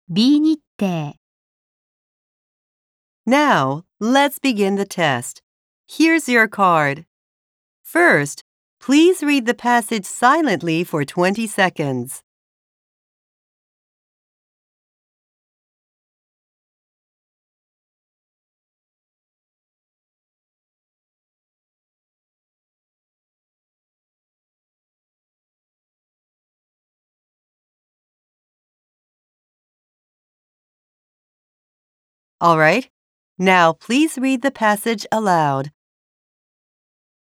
B 日程 Now, let's begin the test. Here's your card. First, please read the passage silently for 20 seconds. All right. Now, please read the passage aloud.